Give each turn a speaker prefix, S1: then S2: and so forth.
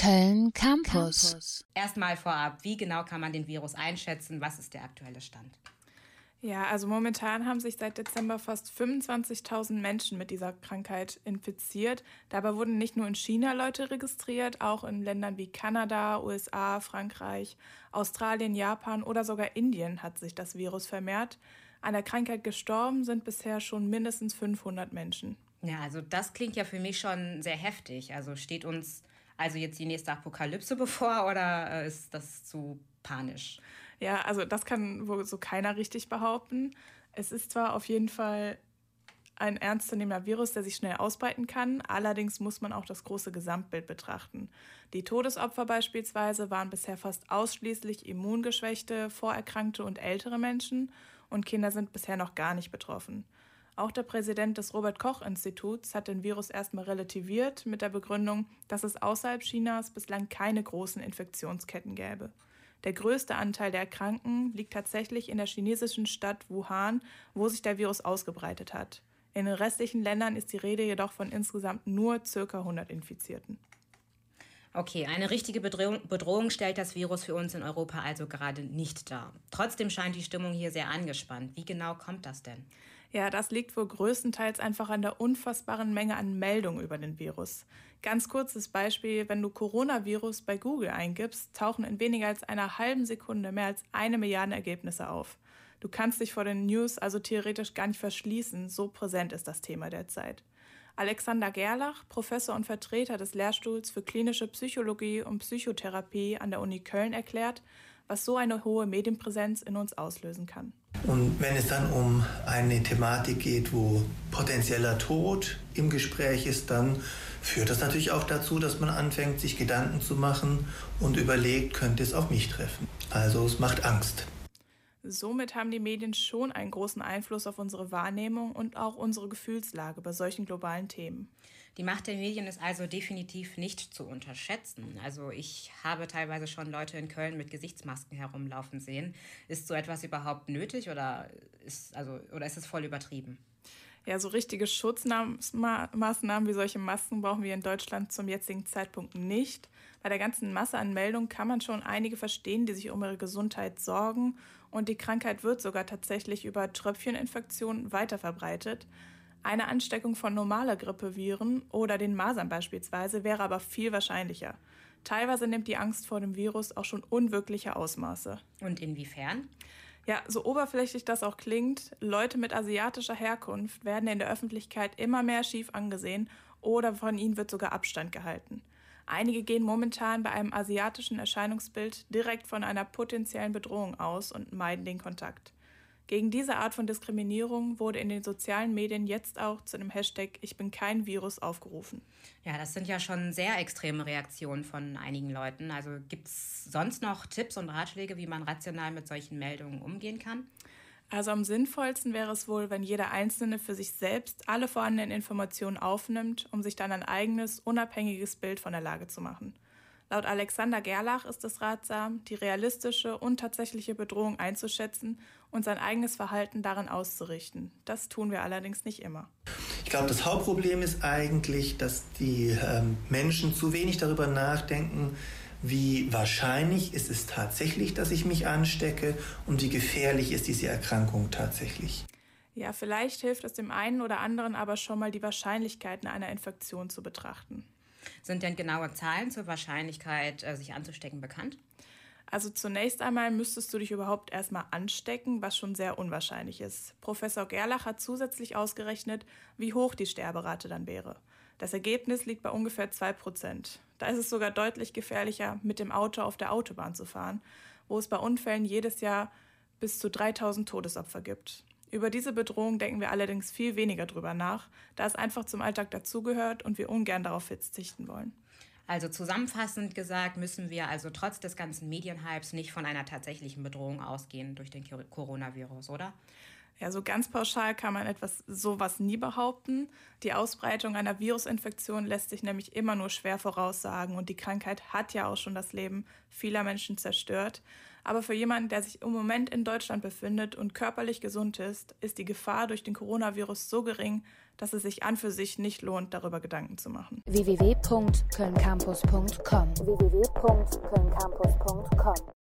S1: Köln Campus.
S2: Erstmal vorab, wie genau kann man den Virus einschätzen? Was ist der aktuelle Stand?
S3: Ja, also momentan haben sich seit Dezember fast 25.000 Menschen mit dieser Krankheit infiziert. Dabei wurden nicht nur in China Leute registriert, auch in Ländern wie Kanada, USA, Frankreich, Australien, Japan oder sogar Indien hat sich das Virus vermehrt. An der Krankheit gestorben sind bisher schon mindestens 500 Menschen.
S2: Ja, also das klingt ja für mich schon sehr heftig. Also steht uns also jetzt die nächste Apokalypse bevor oder ist das zu panisch?
S3: Ja, also das kann wohl so keiner richtig behaupten. Es ist zwar auf jeden Fall ein ernstzunehmender Virus, der sich schnell ausbreiten kann. Allerdings muss man auch das große Gesamtbild betrachten. Die Todesopfer beispielsweise waren bisher fast ausschließlich immungeschwächte, vorerkrankte und ältere Menschen. Und Kinder sind bisher noch gar nicht betroffen. Auch der Präsident des Robert-Koch-Instituts hat den Virus erstmal relativiert mit der Begründung, dass es außerhalb Chinas bislang keine großen Infektionsketten gäbe. Der größte Anteil der Erkrankten liegt tatsächlich in der chinesischen Stadt Wuhan, wo sich der Virus ausgebreitet hat. In den restlichen Ländern ist die Rede jedoch von insgesamt nur ca. 100 Infizierten.
S2: Okay, eine richtige Bedrohung stellt das Virus für uns in Europa also gerade nicht dar. Trotzdem scheint die Stimmung hier sehr angespannt. Wie genau kommt das denn?
S3: Ja, das liegt wohl größtenteils einfach an der unfassbaren Menge an Meldungen über den Virus. Ganz kurzes Beispiel, wenn du Coronavirus bei Google eingibst, tauchen in weniger als einer halben Sekunde mehr als 1 Milliarde Ergebnisse auf. Du kannst dich vor den News also theoretisch gar nicht verschließen, so präsent ist das Thema derzeit. Alexander Gerlach, Professor und Vertreter des Lehrstuhls für klinische Psychologie und Psychotherapie an der Uni Köln, erklärt, was so eine hohe Medienpräsenz in uns auslösen kann.
S4: Und wenn es dann um eine Thematik geht, wo potenzieller Tod im Gespräch ist, dann führt das natürlich auch dazu, dass man anfängt, sich Gedanken zu machen und überlegt, könnte es auch mich treffen. Also es macht Angst.
S3: Somit haben die Medien schon einen großen Einfluss auf unsere Wahrnehmung und auch unsere Gefühlslage bei solchen globalen Themen.
S2: Die Macht der Medien ist also definitiv nicht zu unterschätzen. Also ich habe teilweise schon Leute in Köln mit Gesichtsmasken herumlaufen sehen. Ist so etwas überhaupt nötig oder ist es voll übertrieben?
S3: Ja, so richtige Schutzmaßnahmen wie solche Masken brauchen wir in Deutschland zum jetzigen Zeitpunkt nicht. Bei der ganzen Masse an Meldungen kann man schon einige verstehen, die sich um ihre Gesundheit sorgen. Und die Krankheit wird sogar tatsächlich über Tröpfcheninfektionen weiterverbreitet. Eine Ansteckung von normaler Grippeviren oder den Masern beispielsweise wäre aber viel wahrscheinlicher. Teilweise nimmt die Angst vor dem Virus auch schon unwirkliche Ausmaße.
S2: Und inwiefern?
S3: Ja, so oberflächlich das auch klingt, Leute mit asiatischer Herkunft werden in der Öffentlichkeit immer mehr schief angesehen oder von ihnen wird sogar Abstand gehalten. Einige gehen momentan bei einem asiatischen Erscheinungsbild direkt von einer potenziellen Bedrohung aus und meiden den Kontakt. Gegen diese Art von Diskriminierung wurde in den sozialen Medien jetzt auch zu dem Hashtag #Ich bin kein Virus aufgerufen.
S2: Ja, das sind ja schon sehr extreme Reaktionen von einigen Leuten. Also gibt es sonst noch Tipps und Ratschläge, wie man rational mit solchen Meldungen umgehen kann?
S3: Also am sinnvollsten wäre es wohl, wenn jeder Einzelne für sich selbst alle vorhandenen Informationen aufnimmt, um sich dann ein eigenes, unabhängiges Bild von der Lage zu machen. Laut Alexander Gerlach ist es ratsam, die realistische und tatsächliche Bedrohung einzuschätzen und sein eigenes Verhalten daran auszurichten. Das tun wir allerdings nicht immer.
S4: Ich glaube, das Hauptproblem ist eigentlich, dass die Menschen zu wenig darüber nachdenken, wie wahrscheinlich ist es tatsächlich, dass ich mich anstecke und wie gefährlich ist diese Erkrankung tatsächlich.
S3: Ja, vielleicht hilft es dem einen oder anderen aber schon mal, die Wahrscheinlichkeiten einer Infektion zu betrachten.
S2: Sind denn genaue Zahlen zur Wahrscheinlichkeit, sich anzustecken, bekannt?
S3: Also zunächst einmal müsstest du dich überhaupt erstmal anstecken, was schon sehr unwahrscheinlich ist. Professor Gerlach hat zusätzlich ausgerechnet, wie hoch die Sterberate dann wäre. Das Ergebnis liegt bei ungefähr 2%. Da ist es sogar deutlich gefährlicher, mit dem Auto auf der Autobahn zu fahren, wo es bei Unfällen jedes Jahr bis zu 3.000 Todesopfer gibt. Über diese Bedrohung denken wir allerdings viel weniger drüber nach, da es einfach zum Alltag dazugehört und wir ungern darauf verzichten wollen.
S2: Also zusammenfassend gesagt, müssen wir also trotz des ganzen Medienhypes nicht von einer tatsächlichen Bedrohung ausgehen durch den Coronavirus, oder?
S3: Ja, so ganz pauschal kann man sowas nie behaupten. Die Ausbreitung einer Virusinfektion lässt sich nämlich immer nur schwer voraussagen und die Krankheit hat ja auch schon das Leben vieler Menschen zerstört. Aber für jemanden, der sich im Moment in Deutschland befindet und körperlich gesund ist die Gefahr durch den Coronavirus so gering, dass es sich an für sich nicht lohnt, darüber Gedanken zu machen.
S1: www.kölncampus.com